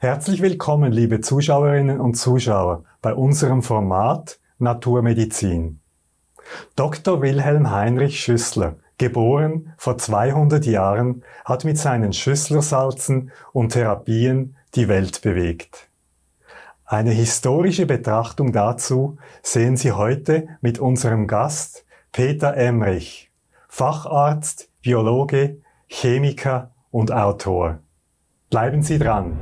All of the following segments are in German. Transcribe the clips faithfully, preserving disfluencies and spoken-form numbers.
Herzlich willkommen, liebe Zuschauerinnen und Zuschauer, bei unserem Format Naturmedizin. Doktor Wilhelm Heinrich Schüssler, geboren vor zweihundert Jahren, hat mit seinen Schüsslersalzen und Therapien die Welt bewegt. Eine historische Betrachtung dazu sehen Sie heute mit unserem Gast Peter Emrich, Facharzt, Biologe, Chemiker und Autor. Bleiben Sie dran!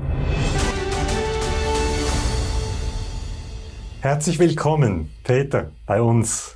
Herzlich willkommen, Peter, bei uns.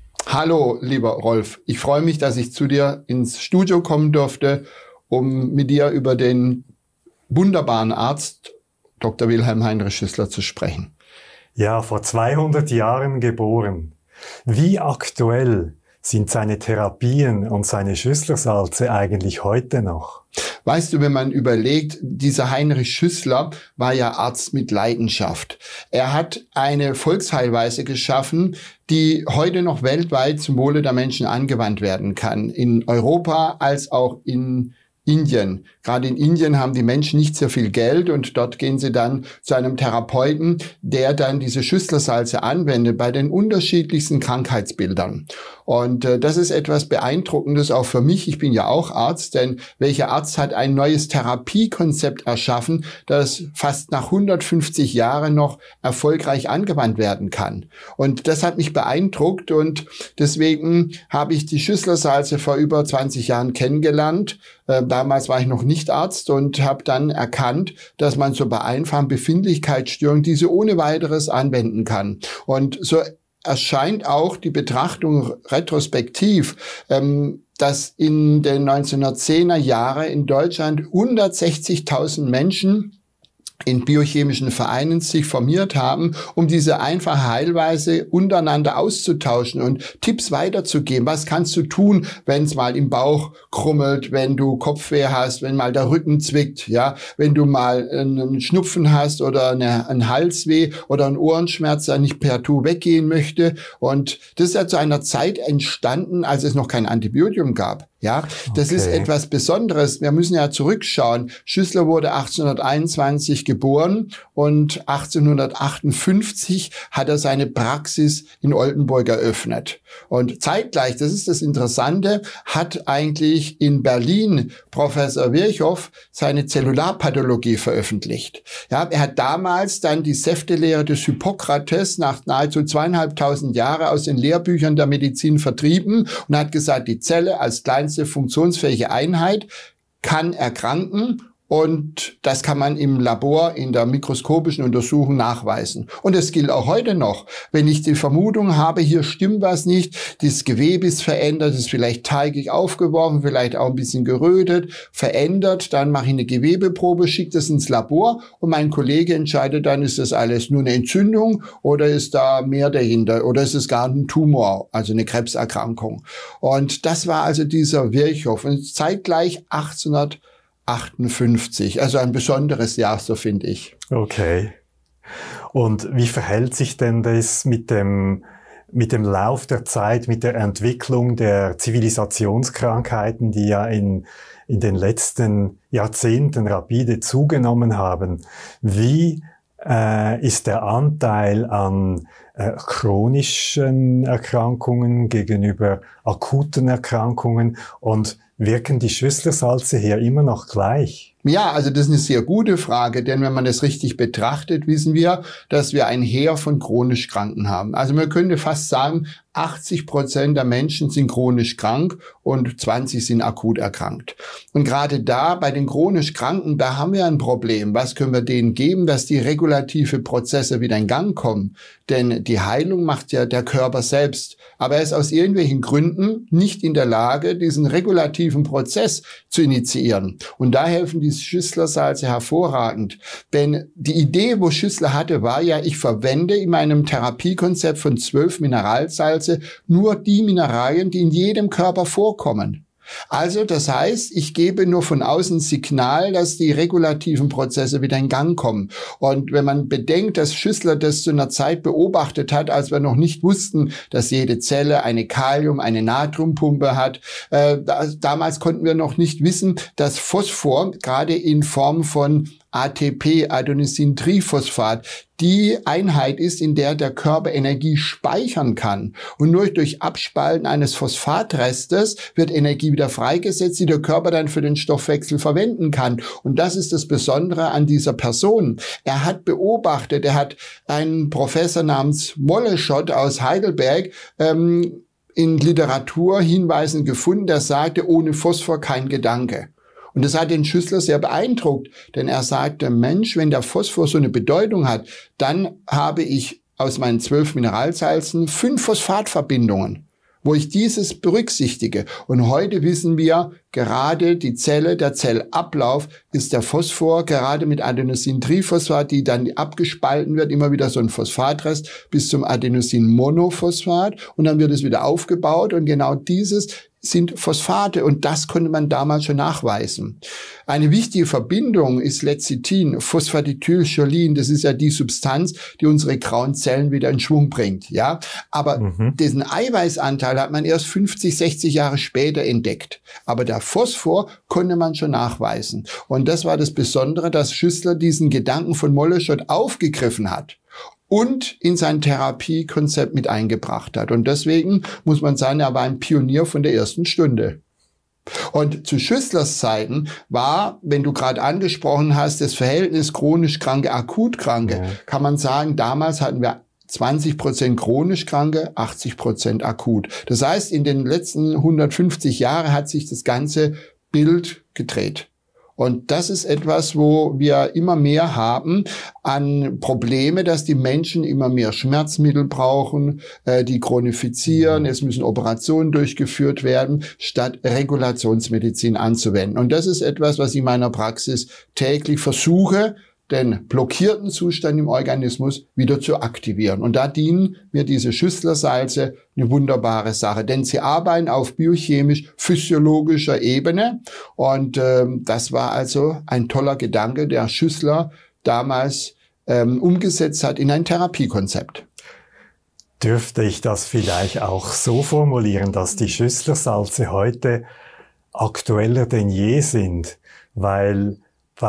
Hallo, lieber Rolf. Ich freue mich, dass ich zu dir ins Studio kommen durfte, um mit dir über den wunderbaren Arzt Doktor Wilhelm Heinrich Schüssler zu sprechen. Ja, vor zweihundert Jahren geboren. Wie aktuell sind seine Therapien und seine Schüsslersalze eigentlich heute noch? Weißt du, wenn man überlegt, dieser Heinrich Schüssler war ja Arzt mit Leidenschaft. Er hat eine Volksheilweise geschaffen, die heute noch weltweit zum Wohle der Menschen angewandt werden kann. In Europa als auch in Indien. Gerade in Indien haben die Menschen nicht sehr viel Geld und dort gehen sie dann zu einem Therapeuten, der dann diese Schüsslersalze anwendet bei den unterschiedlichsten Krankheitsbildern. Und äh, das ist etwas Beeindruckendes auch für mich. Ich bin ja auch Arzt, denn welcher Arzt hat ein neues Therapiekonzept erschaffen, das fast nach hundertfünfzig Jahren noch erfolgreich angewandt werden kann? Und das hat mich beeindruckt und deswegen habe ich die Schüsslersalze vor über zwanzig Jahren kennengelernt. Äh, damals war ich noch nicht Arzt und habe dann erkannt, dass man so bei einfachen Befindlichkeitsstörungen diese ohne weiteres anwenden kann. Und so erscheint auch die Betrachtung retrospektiv, ähm, dass in den neunzehnhundertzehner Jahren in Deutschland hundertsechzigtausend Menschen in biochemischen Vereinen sich formiert haben, um diese einfache Heilweise untereinander auszutauschen und Tipps weiterzugeben. Was kannst du tun, wenn es mal im Bauch krummelt, wenn du Kopfweh hast, wenn mal der Rücken zwickt, ja, wenn du mal einen Schnupfen hast oder eine, einen Halsweh oder einen Ohrenschmerz, der nicht partout weggehen möchte. Und das ist ja zu einer Zeit entstanden, als es noch kein Antibiotikum gab. Ja, das okay. ist etwas Besonderes. Wir müssen ja zurückschauen. Schüssler wurde achtzehnhunderteinundzwanzig geboren und achtzehnhundertachtundfünfzig hat er seine Praxis in Oldenburg eröffnet. Und zeitgleich, das ist das Interessante, hat eigentlich in Berlin Professor Virchow seine Zellularpathologie veröffentlicht. Ja, er hat damals dann die Säftelehre des Hippokrates nach nahezu zweieinhalbtausend Jahren aus den Lehrbüchern der Medizin vertrieben und hat gesagt, die Zelle als kleinste funktionsfähige Einheit kann erkranken. Und das kann man im Labor in der mikroskopischen Untersuchung nachweisen. Und es gilt auch heute noch. Wenn ich die Vermutung habe, hier stimmt was nicht, das Gewebe ist verändert, ist vielleicht teigig aufgeworfen, vielleicht auch ein bisschen gerötet, verändert, dann mache ich eine Gewebeprobe, schicke das ins Labor und mein Kollege entscheidet dann, ist das alles nur eine Entzündung oder ist da mehr dahinter oder ist es gar ein Tumor, also eine Krebserkrankung. Und das war also dieser Virchow. Und zeitgleich achtzehnhundertachtundfünfzig, also ein besonderes Jahr, so finde ich. Okay. Und wie verhält sich denn das mit dem, mit dem Lauf der Zeit, mit der Entwicklung der Zivilisationskrankheiten, die ja in, in den letzten Jahrzehnten rapide zugenommen haben? Wie äh, ist der Anteil an äh, chronischen Erkrankungen gegenüber akuten Erkrankungen und wirken die Schüsslersalze hier immer noch gleich? Ja, also das ist eine sehr gute Frage, denn wenn man das richtig betrachtet, wissen wir, dass wir ein Heer von chronisch Kranken haben. Also man könnte fast sagen, achtzig Prozent der Menschen sind chronisch krank und zwanzig sind akut erkrankt. Und gerade da, bei den chronisch Kranken, da haben wir ein Problem. Was können wir denen geben, dass die regulative Prozesse wieder in Gang kommen? Denn die Heilung macht ja der Körper selbst. Aber er ist aus irgendwelchen Gründen nicht in der Lage, diesen regulativen Prozess zu initiieren. Und da helfen die Schüsslersalze hervorragend. Denn die Idee, wo Schüssler hatte, war ja, ich verwende in meinem Therapiekonzept von zwölf Mineralsalze nur die Mineralien, die in jedem Körper vorkommen. Also das heißt, ich gebe nur von außen Signal, dass die regulativen Prozesse wieder in Gang kommen. Und wenn man bedenkt, dass Schüssler das zu einer Zeit beobachtet hat, als wir noch nicht wussten, dass jede Zelle eine Kalium-, eine Natriumpumpe hat, äh, da, damals konnten wir noch nicht wissen, dass Phosphor gerade in Form von A T P, Adenosintriphosphat, die Einheit ist, in der der Körper Energie speichern kann. Und nur durch Abspalten eines Phosphatrestes wird Energie wieder freigesetzt, die der Körper dann für den Stoffwechsel verwenden kann. Und das ist das Besondere an dieser Person. Er hat beobachtet, er hat einen Professor namens Moleschott aus Heidelberg ähm, in Literaturhinweisen gefunden, der sagte, ohne Phosphor kein Gedanke. Und das hat den Schüssler sehr beeindruckt, denn er sagte, Mensch, wenn der Phosphor so eine Bedeutung hat, dann habe ich aus meinen zwölf Mineralsalzen fünf Phosphatverbindungen, wo ich dieses berücksichtige. Und heute wissen wir, gerade die Zelle, der Zellablauf ist der Phosphor, gerade mit Adenosintriphosphat, die dann abgespalten wird, immer wieder so ein Phosphatrest bis zum Adenosinmonophosphat und dann wird es wieder aufgebaut und genau dieses sind Phosphate und das konnte man damals schon nachweisen. Eine wichtige Verbindung ist Lecithin, Phosphatidylcholin, das ist ja die Substanz, die unsere grauen Zellen wieder in Schwung bringt, ja. Aber mhm. diesen Eiweißanteil hat man erst fünfzig, sechzig Jahre später entdeckt. Aber der Phosphor konnte man schon nachweisen. Und das war das Besondere, dass Schüssler diesen Gedanken von Moleschott aufgegriffen hat und in sein Therapiekonzept mit eingebracht hat. Und deswegen muss man sagen, er war ein Pionier von der ersten Stunde. Und zu Schüsslers Zeiten war, wenn du gerade angesprochen hast, das Verhältnis chronisch Kranke, akut Kranke, ja. kann man sagen, damals hatten wir zwanzig Prozent chronisch Kranke, achtzig Prozent akut. Das heißt, in den letzten hundertfünfzig Jahren hat sich das ganze Bild gedreht. Und das ist etwas, wo wir immer mehr haben an Probleme, dass die Menschen immer mehr Schmerzmittel brauchen, äh, die chronifizieren. Es müssen Operationen durchgeführt werden, statt Regulationsmedizin anzuwenden. Und das ist etwas, was ich in meiner Praxis täglich versuche, den blockierten Zustand im Organismus wieder zu aktivieren. Und da dienen mir diese Schüssler-Salze eine wunderbare Sache, denn sie arbeiten auf biochemisch-physiologischer Ebene. Und ähm, das war also ein toller Gedanke, der Schüssler damals ähm, umgesetzt hat in ein Therapiekonzept. Dürfte ich das vielleicht auch so formulieren, dass die Schüssler-Salze heute aktueller denn je sind, weil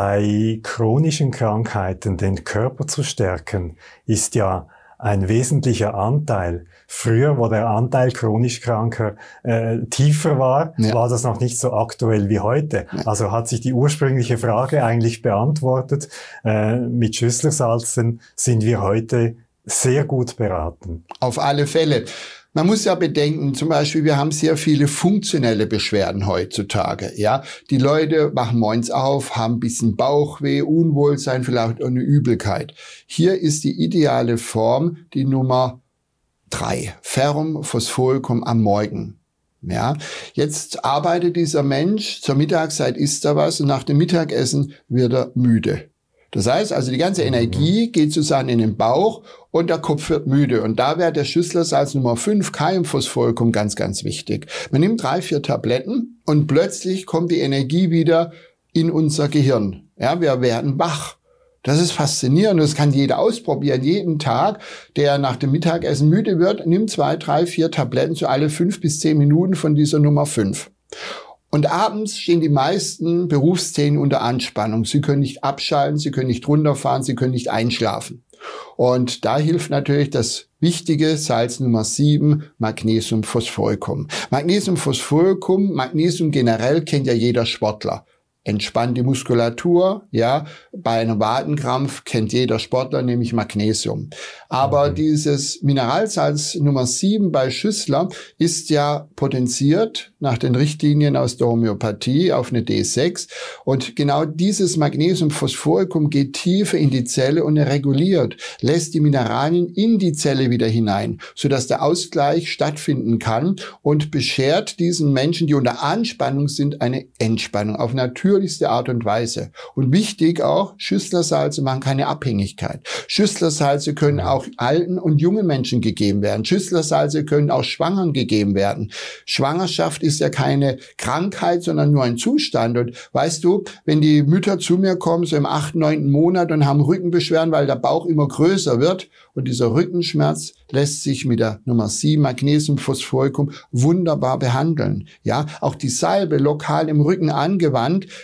bei chronischen Krankheiten den Körper zu stärken, ist ja ein wesentlicher Anteil. Früher, wo der Anteil chronisch Kranker äh, tiefer war, ja. war das noch nicht so aktuell wie heute. Ja. Also hat sich die ursprüngliche Frage eigentlich beantwortet. Äh, mit Schüssler-Salzen sind wir heute sehr gut beraten. Auf alle Fälle. Man muss ja bedenken, zum Beispiel, wir haben sehr viele funktionelle Beschwerden heutzutage, ja. Die Leute wachen morgens auf, haben ein bisschen Bauchweh, Unwohlsein, vielleicht auch eine Übelkeit. Hier ist die ideale Form die Nummer drei, Ferrum Phosphoricum am Morgen. Ja, jetzt arbeitet dieser Mensch, zur Mittagszeit isst er was und nach dem Mittagessen wird er müde. Das heißt also, die ganze Energie geht sozusagen in den Bauch und der Kopf wird müde. Und da wäre der Schüssler-Salz Nummer fünf, Kaliumphosphoricum, ganz, ganz wichtig. Man nimmt drei, vier Tabletten und plötzlich kommt die Energie wieder in unser Gehirn. Ja, wir werden wach. Das ist faszinierend. Das kann jeder ausprobieren. Jeden Tag, der nach dem Mittagessen müde wird, nimmt zwei, drei, vier Tabletten zu alle fünf bis zehn Minuten von dieser Nummer fünf. Und abends stehen die meisten Berufsszenen unter Anspannung. Sie können nicht abschalten, sie können nicht runterfahren, sie können nicht einschlafen. Und da hilft natürlich das wichtige Salz Nummer sieben, Magnesium Phosphoricum. Magnesium Phosphoricum, Magnesium generell kennt ja jeder Sportler. Entspannt die Muskulatur, ja. Bei einem Wadenkrampf kennt jeder Sportler, nämlich Magnesium. Aber mhm. dieses Mineralsalz Nummer sieben bei Schüssler ist ja potenziert nach den Richtlinien aus der Homöopathie auf eine D sechs. Und genau dieses Magnesium Phosphoricum geht tiefer in die Zelle und reguliert, lässt die Mineralien in die Zelle wieder hinein, sodass der Ausgleich stattfinden kann und beschert diesen Menschen, die unter Anspannung sind, eine Entspannung auf natürlichste Art und Weise. Und wichtig auch, Schüssler-Salze machen keine Abhängigkeit. Schüssler-Salze können auch alten und jungen Menschen gegeben werden. Schüssler-Salze können auch Schwangeren gegeben werden. Schwangerschaft ist ja keine Krankheit, sondern nur ein Zustand. Und weißt du, wenn die Mütter zu mir kommen, so im achten, neunten Monat und haben Rückenbeschwerden, weil der Bauch immer größer wird und dieser Rückenschmerz lässt sich mit der Nummer sieben, Magnesium Phosphoricum, wunderbar behandeln. Ja, auch die Salbe lokal im Rücken angewandt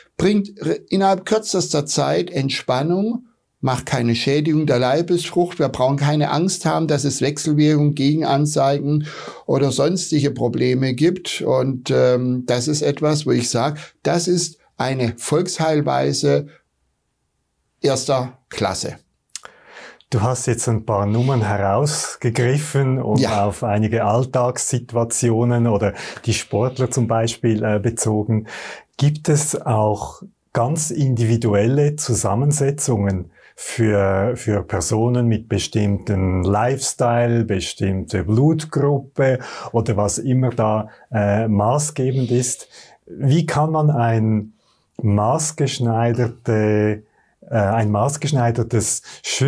bringt innerhalb kürzester Zeit Entspannung, macht keine Schädigung der Leibesfrucht. Wir brauchen keine Angst haben, dass es Wechselwirkungen, Gegenanzeigen oder sonstige Probleme gibt. Und ähm, das ist etwas, wo ich sage, das ist eine Volksheilweise erster Klasse. Du hast jetzt ein paar Nummern herausgegriffen und ja. auf einige Alltagssituationen oder die Sportler zum Beispiel äh, bezogen. Gibt es auch ganz individuelle Zusammensetzungen für, für Personen mit bestimmten Lifestyle, bestimmte Blutgruppe oder was immer da äh, maßgebend ist? Wie kann man ein maßgeschneiderte ein maßgeschneidertes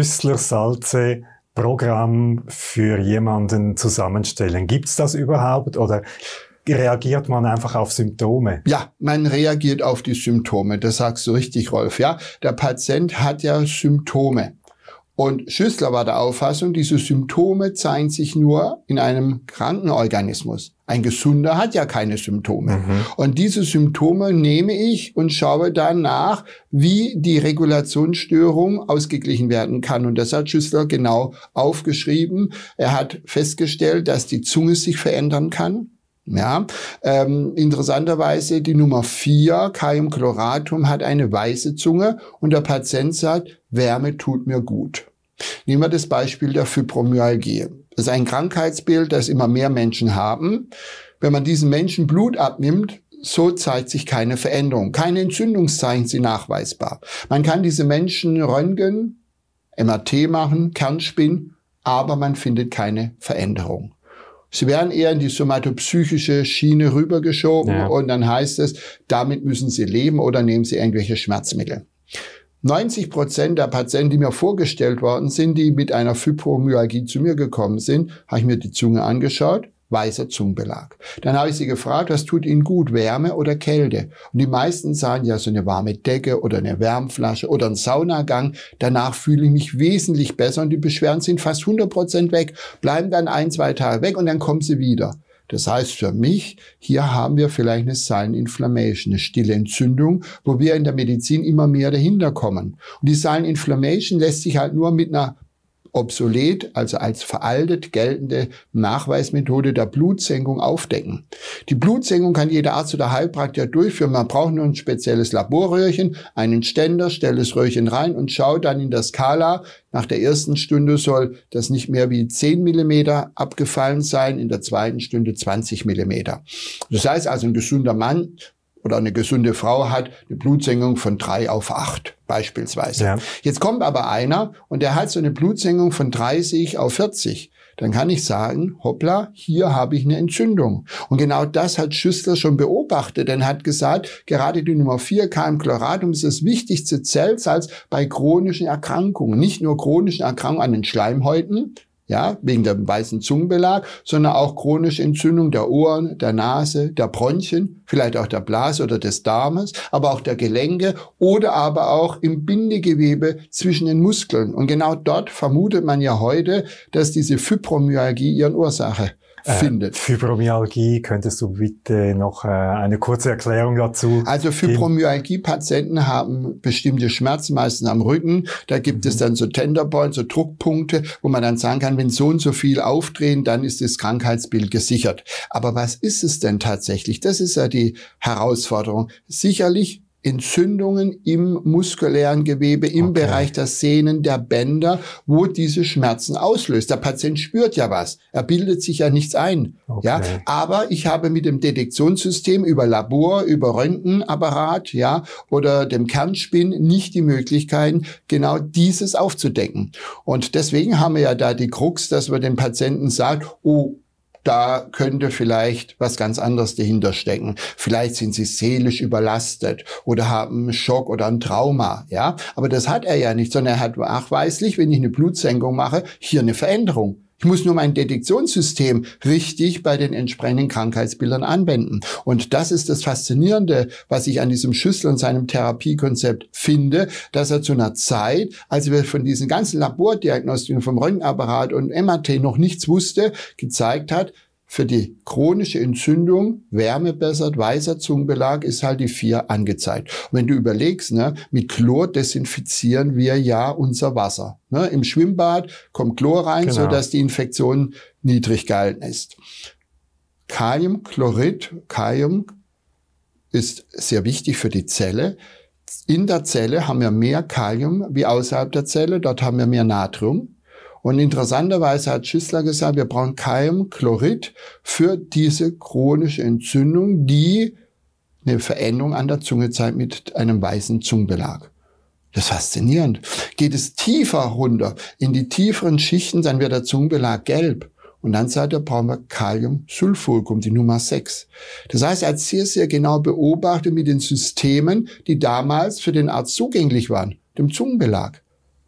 Schüssler-Salze-Programm für jemanden zusammenstellen? Gibt's das überhaupt oder reagiert man einfach auf Symptome? Ja, man reagiert auf die Symptome. Das sagst du richtig, Rolf. Ja, der Patient hat ja Symptome. Und Schüssler war der Auffassung, diese Symptome zeigen sich nur in einem kranken Organismus. Ein Gesunder hat ja keine Symptome. Mhm. Und diese Symptome nehme ich und schaue dann nach, wie die Regulationsstörung ausgeglichen werden kann. Und das hat Schüssler genau aufgeschrieben. Er hat festgestellt, dass die Zunge sich verändern kann. Ja, ähm, interessanterweise die Nummer vier, Calium chloratum, hat eine weiße Zunge und der Patient sagt, Wärme tut mir gut. Nehmen wir das Beispiel der Fibromyalgie. Das ist ein Krankheitsbild, das immer mehr Menschen haben. Wenn man diesen Menschen Blut abnimmt, so zeigt sich keine Veränderung. Keine Entzündungszeichen sind nachweisbar. Man kann diese Menschen röntgen, M R T machen, Kernspin, aber man findet keine Veränderung. Sie werden eher in die somatopsychische Schiene rübergeschoben ja. und dann heißt es, damit müssen Sie leben oder nehmen Sie irgendwelche Schmerzmittel. neunzig Prozent der Patienten, die mir vorgestellt worden sind, die mit einer Fibromyalgie zu mir gekommen sind, habe ich mir die Zunge angeschaut, weißer Zungenbelag. Dann habe ich sie gefragt, was tut Ihnen gut, Wärme oder Kälte? Und die meisten sagen, ja, so eine warme Decke oder eine Wärmflasche oder ein Saunagang. Danach fühle ich mich wesentlich besser und die Beschwerden sind fast hundert Prozent weg, bleiben dann ein, zwei Tage weg und dann kommen sie wieder. Das heißt für mich, hier haben wir vielleicht eine Silent Inflammation, eine stille Entzündung, wo wir in der Medizin immer mehr dahinter kommen. Und die Silent Inflammation lässt sich halt nur mit einer obsolet, also als veraltet geltende Nachweismethode der Blutsenkung aufdecken. Die Blutsenkung kann jeder Arzt oder Heilpraktiker durchführen. Man braucht nur ein spezielles Laborröhrchen, einen Ständer, stellt das Röhrchen rein und schaut dann in der Skala. Nach der ersten Stunde soll das nicht mehr wie zehn Millimeter abgefallen sein, in der zweiten Stunde zwanzig Millimeter. Das heißt also, ein gesunder Mann oder eine gesunde Frau hat eine Blutsenkung von drei auf acht beispielsweise. Ja. Jetzt kommt aber einer und der hat so eine Blutsenkung von dreißig auf vierzig. Dann kann ich sagen, hoppla, hier habe ich eine Entzündung. Und genau das hat Schüssler schon beobachtet. Er hat gesagt, gerade die Nummer vier, Calium chloratum, ist das wichtigste Zellsalz bei chronischen Erkrankungen. Nicht nur chronischen Erkrankungen an den Schleimhäuten, ja, wegen dem weißen Zungenbelag, sondern auch chronische Entzündung der Ohren, der Nase, der Bronchien, vielleicht auch der Blase oder des Darmes, aber auch der Gelenke oder aber auch im Bindegewebe zwischen den Muskeln. Und genau dort vermutet man ja heute, dass diese Fibromyalgie ihren Ursache findet. Äh, Fibromyalgie, könntest du bitte noch äh, eine kurze Erklärung dazu Also Fibromyalgie-Patienten haben bestimmte Schmerzen, meistens am Rücken. Da gibt mhm. es dann so Tenderpoints, so Druckpunkte, wo man dann sagen kann, wenn so und so viel aufdrehen, dann ist das Krankheitsbild gesichert. Aber was ist es denn tatsächlich? Das ist ja die Herausforderung. Sicherlich Entzündungen im muskulären Gewebe, im okay. Bereich der Sehnen, der Bänder, wo diese Schmerzen auslöst. Der Patient spürt ja was. Er bildet sich ja nichts ein. Okay. Ja, aber ich habe mit dem Detektionssystem über Labor, über Röntgenapparat, ja, oder dem Kernspin nicht die Möglichkeiten, genau dieses aufzudecken. Und deswegen haben wir ja da die Krux, dass wir dem Patienten sagen, oh, da könnte vielleicht was ganz anderes dahinter stecken. Vielleicht sind sie seelisch überlastet oder haben einen Schock oder ein Trauma, ja. Aber das hat er ja nicht, sondern er hat nachweislich, wenn ich eine Blutsenkung mache, hier eine Veränderung. Ich muss nur mein Detektionssystem richtig bei den entsprechenden Krankheitsbildern anwenden. Und das ist das Faszinierende, was ich an diesem Schüssler und seinem Therapiekonzept finde, dass er zu einer Zeit, als wir von diesen ganzen Labordiagnostiken vom Röntgenapparat und M R T noch nichts wusste, gezeigt hat, für die chronische Entzündung, Wärme bessert, weißer Zungenbelag, ist halt die vier angezeigt. Und wenn du überlegst, ne, mit Chlor desinfizieren wir ja unser Wasser. Ne? Im Schwimmbad kommt Chlor rein, genau. sodass die Infektion niedrig gehalten ist. Kaliumchlorid, Kalium ist sehr wichtig für die Zelle. In der Zelle haben wir mehr Kalium wie außerhalb der Zelle, dort haben wir mehr Natrium. Und interessanterweise hat Schüssler gesagt, wir brauchen Kaliumchlorid für diese chronische Entzündung, die eine Veränderung an der Zunge zeigt mit einem weißen Zungenbelag. Das ist faszinierend. Geht es tiefer runter, in die tieferen Schichten, dann wird der Zungenbelag gelb. Und dann sagt er, brauchen wir Kaliumsulfuricum, die Nummer sechs. Das heißt, er hat sehr, sehr genau beobachtet mit den Systemen, die damals für den Arzt zugänglich waren, dem Zungenbelag.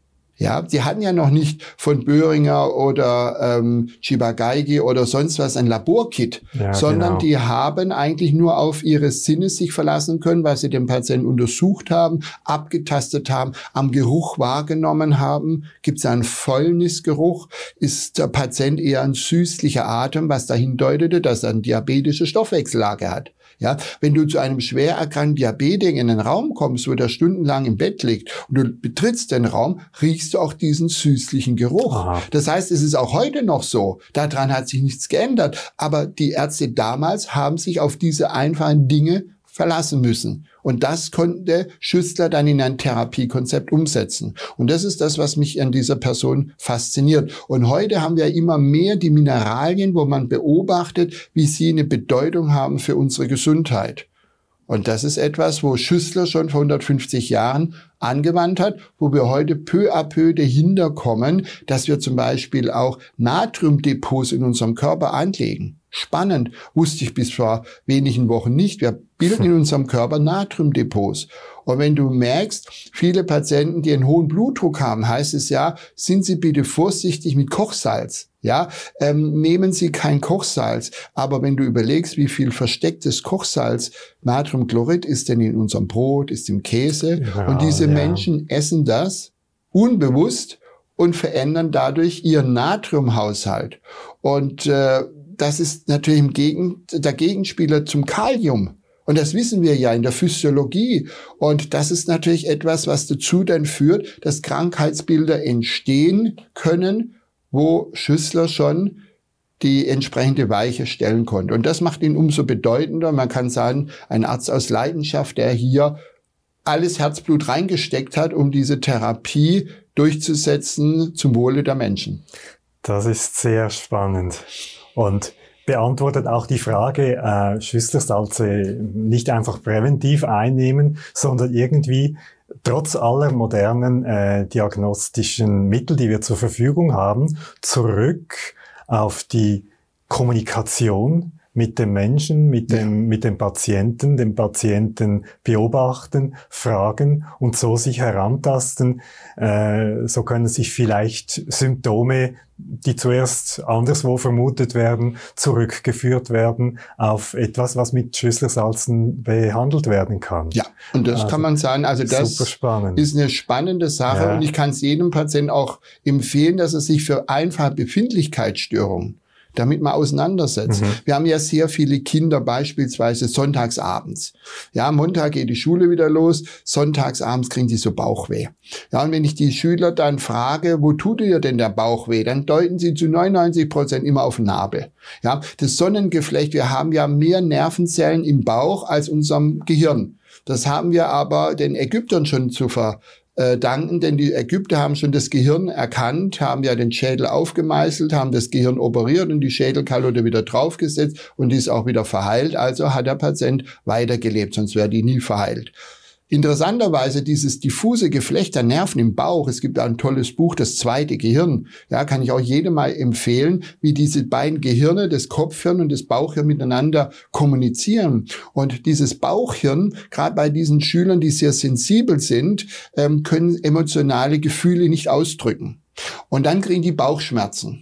Ja, die hatten ja noch nicht von Boehringer oder ähm, Ciba-Geigy oder sonst was ein Laborkit, ja, sondern genau. Die haben eigentlich nur auf ihre Sinne sich verlassen können, weil sie den Patienten untersucht haben, abgetastet haben, am Geruch wahrgenommen haben. Gibt es einen Fäulnisgeruch? Ist der Patient eher ein süßlicher Atem, was dahin deutete, dass er eine diabetische Stoffwechsellage hat? Ja, wenn du zu einem schwer erkrankten Diabetiker in den Raum kommst, wo der stundenlang im Bett liegt und du betrittst den Raum, riechst du auch diesen süßlichen Geruch. Aha. Das heißt, es ist auch heute noch so. Daran hat sich nichts geändert. Aber die Ärzte damals haben sich auf diese einfachen Dinge verlassen müssen. Und das konnte Schüssler dann in ein Therapiekonzept umsetzen. Und das ist das, was mich an dieser Person fasziniert. Und heute haben wir immer mehr die Mineralien, wo man beobachtet, wie sie eine Bedeutung haben für unsere Gesundheit. Und das ist etwas, wo Schüssler schon vor hundertfünfzig Jahren angewandt hat, wo wir heute peu à peu dahinter kommen, dass wir zum Beispiel auch Natriumdepots in unserem Körper anlegen. Spannend, wusste ich bis vor wenigen Wochen nicht. Wir bilden in unserem Körper Natriumdepots. Und wenn du merkst, viele Patienten, die einen hohen Blutdruck haben, heißt es ja, sind Sie bitte vorsichtig mit Kochsalz. Ja, ähm, nehmen Sie kein Kochsalz. Aber wenn du überlegst, wie viel verstecktes Kochsalz, Natriumchlorid ist denn in unserem Brot, ist im Käse. Ja, und diese ja. Menschen essen das unbewusst und verändern dadurch ihren Natriumhaushalt. Und äh, das ist natürlich im Gegen, der Gegenspieler zum Kalium. Und das wissen wir ja in der Physiologie. Und das ist natürlich etwas, was dazu dann führt, dass Krankheitsbilder entstehen können, wo Schüssler schon die entsprechende Weiche stellen konnte. Und das macht ihn umso bedeutender. Man kann sagen, ein Arzt aus Leidenschaft, der hier alles Herzblut reingesteckt hat, um diese Therapie durchzusetzen zum Wohle der Menschen. Das ist sehr spannend. Und beantwortet auch die Frage, äh, Schüsslersalze nicht einfach präventiv einnehmen, sondern irgendwie trotz aller modernen äh, diagnostischen Mittel, die wir zur Verfügung haben, zurück auf die Kommunikation mit dem Menschen, mit dem, mit dem Patienten, den Patienten beobachten, fragen und so sich herantasten. Äh, so können sich vielleicht Symptome, die zuerst anderswo vermutet werden, zurückgeführt werden auf etwas, was mit Schüsslersalzen behandelt werden kann. Ja, und das also, kann man sagen, also das ist eine spannende Sache ja. Und ich kann es jedem Patienten auch empfehlen, dass er sich für einfache Befindlichkeitsstörungen damit man auseinandersetzt. Mhm. Wir haben ja sehr viele Kinder beispielsweise sonntagsabends. Ja, Montag geht die Schule wieder los, sonntagsabends kriegen die so Bauchweh. Ja, und wenn ich die Schüler dann frage, wo tut ihr denn der Bauchweh, dann deuten sie zu neunundneunzig Prozent immer auf den Nabel. Ja, das Sonnengeflecht, wir haben ja mehr Nervenzellen im Bauch als unserem Gehirn. Das haben wir aber den Ägyptern schon zu ver danken, denn die Ägypter haben schon das Gehirn erkannt, haben ja den Schädel aufgemeißelt, haben das Gehirn operiert und die Schädelkalotte wieder draufgesetzt und die ist auch wieder verheilt. Also hat der Patient weitergelebt, sonst wäre die nie verheilt. Interessanterweise dieses diffuse Geflecht der Nerven im Bauch, es gibt ein tolles Buch, das zweite Gehirn, ja, kann ich auch jedem mal empfehlen, wie diese beiden Gehirne, das Kopfhirn und das Bauchhirn miteinander kommunizieren. Und dieses Bauchhirn, gerade bei diesen Schülern, die sehr sensibel sind, ähm, können emotionale Gefühle nicht ausdrücken. Und dann kriegen die Bauchschmerzen.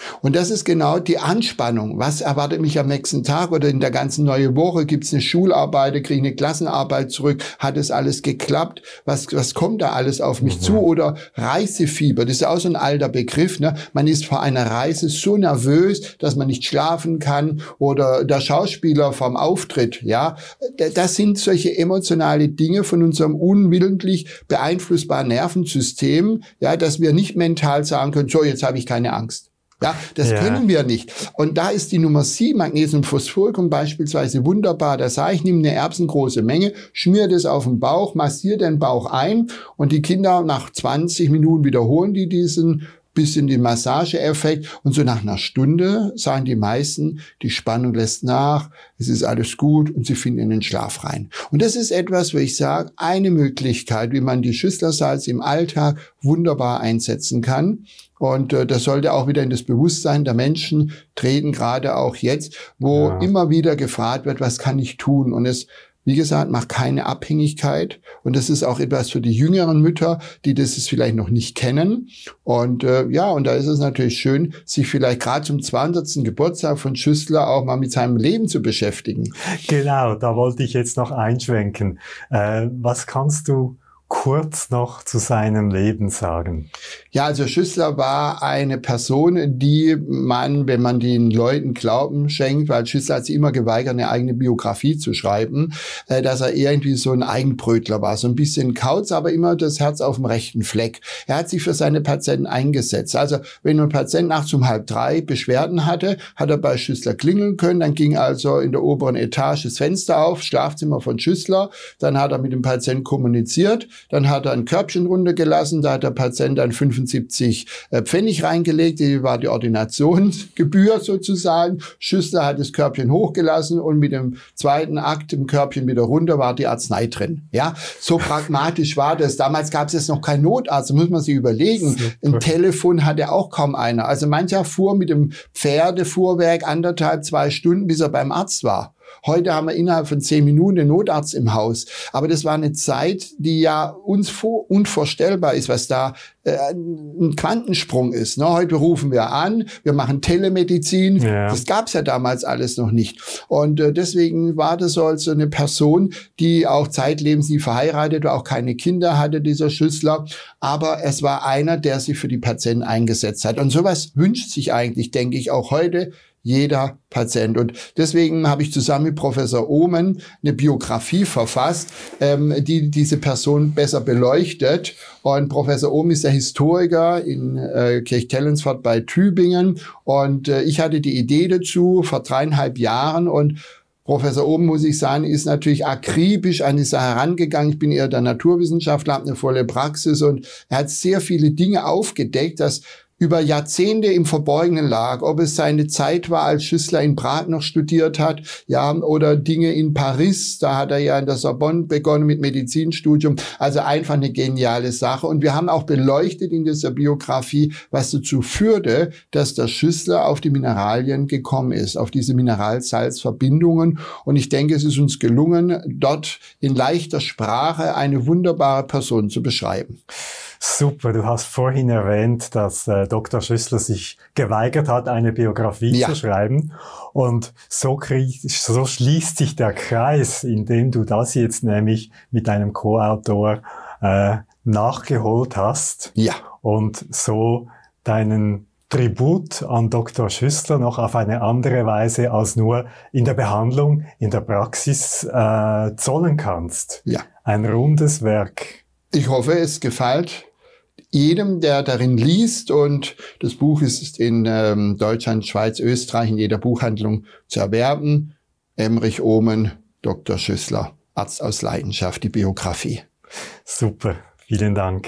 Und das ist genau die Anspannung. Was erwartet mich am nächsten Tag oder in der ganzen neuen Woche? Gibt es eine Schularbeit, kriege ich eine Klassenarbeit zurück? Hat es alles geklappt? Was, was kommt da alles auf mich mhm. zu? Oder Reisefieber, das ist auch so ein alter Begriff. Ne? Man ist vor einer Reise so nervös, dass man nicht schlafen kann. Oder der Schauspieler vom Auftritt. Ja, das sind solche emotionale Dinge von unserem unwillentlich beeinflussbaren Nervensystem, ja, dass wir nicht mental sagen können, so, jetzt habe ich keine Angst. Ja, das ja. können wir nicht. Und da ist die Nummer sieben, Magnesium, Phosphoricum beispielsweise wunderbar. Da sage ich, nimm eine erbsengroße Menge, schmier das auf den Bauch, massier den Bauch ein und die Kinder nach zwanzig Minuten wiederholen die diesen bisschen den Massageeffekt und so nach einer Stunde sagen die meisten, die Spannung lässt nach, es ist alles gut und sie finden in den Schlaf rein. Und das ist etwas, wo ich sage, eine Möglichkeit, wie man die Schüsslersalz im Alltag wunderbar einsetzen kann. Und äh, das sollte auch wieder in das Bewusstsein der Menschen treten, gerade auch jetzt, wo ja. immer wieder gefragt wird, was kann ich tun? Und es Wie gesagt, macht keine Abhängigkeit. Und das ist auch etwas für die jüngeren Mütter, die das vielleicht noch nicht kennen. Und äh, ja, und da ist es natürlich schön, sich vielleicht gerade zum zweihundertsten Geburtstag von Schüssler auch mal mit seinem Leben zu beschäftigen. Genau, da wollte ich jetzt noch einschwenken. Äh, was kannst du kurz noch zu seinem Leben sagen? Ja, also Schüssler war eine Person, die man, wenn man den Leuten Glauben schenkt, weil Schüssler hat sich immer geweigert, eine eigene Biografie zu schreiben, äh, dass er irgendwie so ein Eigenbrötler war, so ein bisschen Kauz, aber immer das Herz auf dem rechten Fleck. Er hat sich für seine Patienten eingesetzt. Also wenn ein Patient nachts um halb drei Beschwerden hatte, hat er bei Schüssler klingeln können, dann ging also in der oberen Etage das Fenster auf, Schlafzimmer von Schüssler, dann hat er mit dem Patienten kommuniziert, dann hat er ein Körbchen runtergelassen, da hat der Patient dann fünfundsiebzig Pfennig reingelegt, die war die Ordinationsgebühr sozusagen. Schüssler hat das Körbchen hochgelassen und mit dem zweiten Akt im Körbchen wieder runter war die Arznei drin. Ja, so pragmatisch war das. Damals gab es jetzt noch keinen Notarzt, da muss man sich überlegen. Super. Ein Telefon hatte auch kaum einer. Also mancher fuhr mit dem Pferdefuhrwerk anderthalb, zwei Stunden, bis er beim Arzt war. Heute haben wir innerhalb von zehn Minuten einen Notarzt im Haus. Aber das war eine Zeit, die ja uns vor, unvorstellbar ist, was da äh, ein Quantensprung ist. Ne? Heute rufen wir an, wir machen Telemedizin. Ja. Das gab's ja damals alles noch nicht. Und äh, deswegen war das so als eine Person, die auch zeitlebens nie verheiratet war, auch keine Kinder hatte, dieser Schüssler. Aber es war einer, der sich für die Patienten eingesetzt hat. Und sowas wünscht sich eigentlich, denke ich, auch heute jeder Patient. Und deswegen habe ich zusammen mit Professor Ohmen eine Biografie verfasst, ähm, die diese Person besser beleuchtet. Und Professor Ohmen ist der Historiker in äh, Kirchtellensfort bei Tübingen. Und äh, ich hatte die Idee dazu vor dreieinhalb Jahren und Professor Ohmen, muss ich sagen, ist natürlich akribisch an die Sache herangegangen. Ich bin eher der Naturwissenschaftler, habe eine volle Praxis und er hat sehr viele Dinge aufgedeckt, dass über Jahrzehnte im Verborgenen lag, ob es seine Zeit war, als Schüssler in Prag noch studiert hat, ja, oder Dinge in Paris, da hat er ja in der Sorbonne begonnen mit Medizinstudium, also einfach eine geniale Sache. Und wir haben auch beleuchtet in dieser Biografie, was dazu führte, dass der Schüssler auf die Mineralien gekommen ist, auf diese Mineralsalzverbindungen. Und ich denke, es ist uns gelungen, dort in leichter Sprache eine wunderbare Person zu beschreiben. Super, du hast vorhin erwähnt, dass äh, Doktor Schüssler sich geweigert hat, eine Biografie ja. zu schreiben. Und so, krieg, so schließt sich der Kreis, indem du das jetzt nämlich mit deinem Co-Autor äh, nachgeholt hast. Ja. Und so deinen Tribut an Doktor Schüssler noch auf eine andere Weise als nur in der Behandlung, in der Praxis äh, zollen kannst. Ja. Ein rundes Werk. Ich hoffe, es gefällt jedem, der darin liest, und das Buch ist in ähm, Deutschland, Schweiz, Österreich in jeder Buchhandlung zu erwerben. Emrich Ohmen, Doktor Schüssler, Arzt aus Leidenschaft, die Biografie. Super, vielen Dank.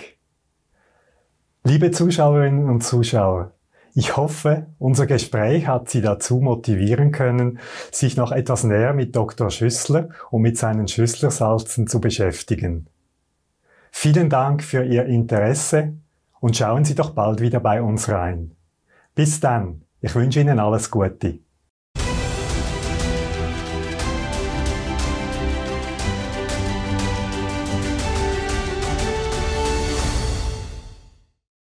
Liebe Zuschauerinnen und Zuschauer, ich hoffe, unser Gespräch hat Sie dazu motivieren können, sich noch etwas näher mit Doktor Schüssler und mit seinen Schüsslersalzen zu beschäftigen. Vielen Dank für Ihr Interesse und schauen Sie doch bald wieder bei uns rein. Bis dann, ich wünsche Ihnen alles Gute.